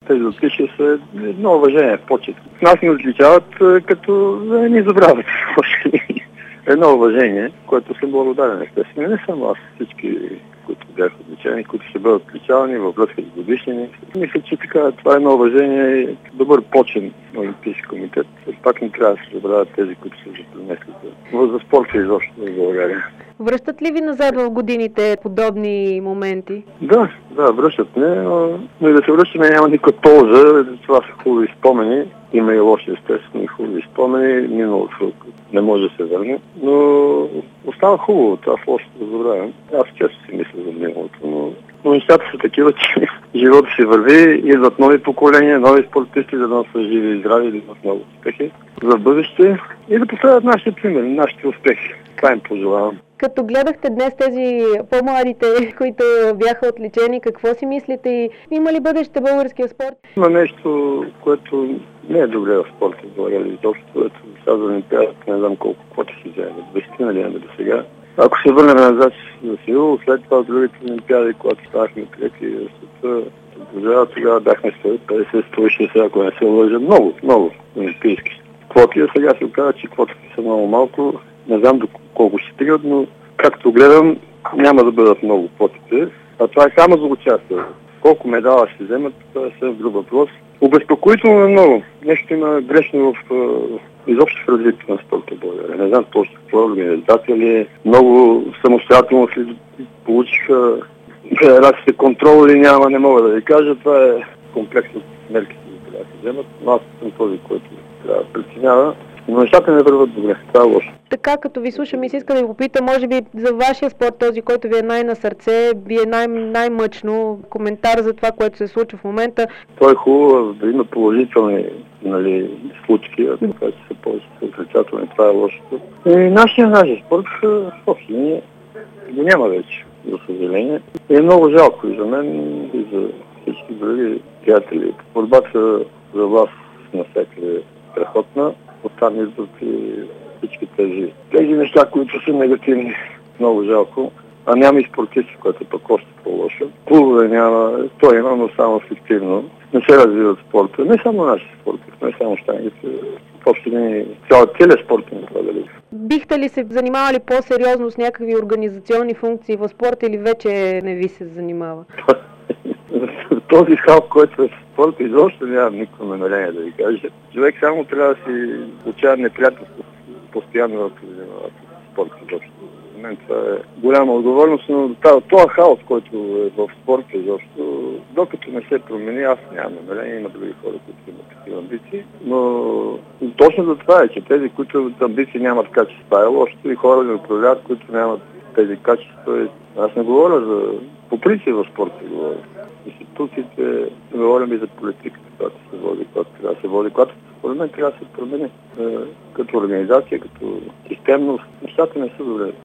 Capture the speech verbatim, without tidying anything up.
тези отличия са едно уважение, почет. Нас ни отличават като да ни забравят. Едно уважение, което съм благодарен, естествено. Не само аз, всички, които бяха отличени, които ще бъдат отличавани във връзка с годишнини. Мисля, че така, това е едно уважение и добър почин на Олимпийски комитет. Пак не трябва да се забравят тези, които са допринесли за спорта изобщо в България. Връщат ли ви назад в годините подобни моменти? Да, да, връщат ме, но, но и да се връщаме няма никаква полза. Това са хубави спомени. Има и лоши, естествено, и хубави спомени. Миналото не може да се върне. Но остава хубаво, това в лошото да забравям. Аз често си мисля за миналото, но, но нещата са такива, че живота си върви, идват нови поколения, нови спортисти, за да са живи и здрави, да имат много успехи за бъдеще и да последват нашите примери, нашите успехи. Това им пожелавам. Като гледахте днес тези по-младите, които бяха отличени, какво си мислите и има ли бъдеще българския спорт? Има нещо, което не е добре в спорта в България. Изобщо, което сега за Олимпиадата, не знам колко квоти си вземе, двайсет нали до сега. Ако се върнем назад за Сеул, след това другите Олимпиади, когато ставахме трети в света, тогава, тогава бяхме сто и петдесет сто и шейсет, ако не се лъжа, много, много олимпийски квоти. А сега се оказа, че квотите са много малко. Не знам до колко ще стигат, но както гледам, няма да бъдат много квотите. А това е само за участие. Колко медала ще вземат, това е съвсем друг въпрос. Обезпокоително е много. Нещо има грешно в, изобщо в развитието на спорта в България. Не знам точно какво е организация ли е. Много самостоятелно си получиха федерациите контрол ли няма, не мога да ви кажа. Това е комплекс от мерки, които трябва да се вземат. Но аз съм този, който трябва да преценява. Но нещата не върват добре. Това е лошо. Така, като ви слушам и си иска да ви попитам, може би за вашия спорт, този, който ви е най-на сърце, ви е най- най-мъчно. Коментар за това, което се случва в момента. Това е хубаво да има положителни нали, случки, а това, че са повече отрицателни, това е лошото. И нашия, нашия спорт въобще го няма вече, за съжаление. И е много жалко и за мен, и за всички други приятели. Борбата за власт навсякъде е страхотна. Оттам идват и всички тези, тези неща, които са негативни. Много жалко. А няма и спортисти, което е пък още по-лошо. Клубове няма, той има, но само фиктивно. Не се развиват спорта. Не само наши спорти, не само щангите. Въобще не целият спорт не това дали. Бихте ли се занимавали по-сериозно с някакви организационни функции в спорта или вече не ви се занимава? Този хал, който е в спорта, изобщо нямам никакво намерение да ви кажа. Човек само трябва да си получава неприятелство постоянно в спорта изобщо. За мен това е голяма отговорност, но този хаос, който е в спорта изобщо, докато не се промени, аз нямам намерение, има други хора, които имат такива амбиции. Но точно за това е, че тези, които амбиции нямат качества, е лошото и хора да управляват, които нямат тези качества. Аз не говоря за по принцип в спорта, говоря. Институциите, не говорим и за политиката, която се води, която трябва да се води, която според мен трябва да се промени. Като организация, като системност, нещата не са добре.